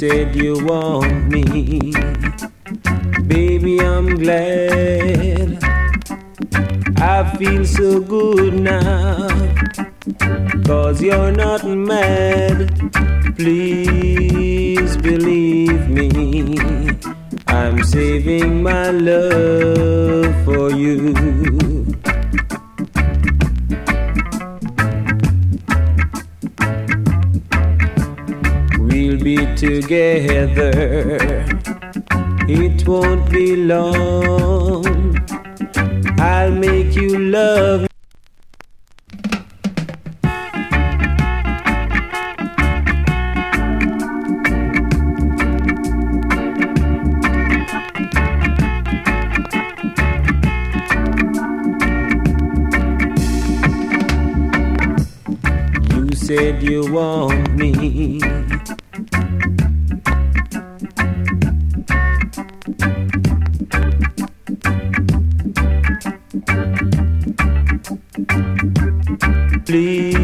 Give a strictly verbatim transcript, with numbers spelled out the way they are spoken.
said you want me, baby, I'm glad. I feel so good now, 'cause you're not mad. Please believe me, I'm saving my love for you. We'll be together, it won't be long. I'll make you love me. You said you want me, please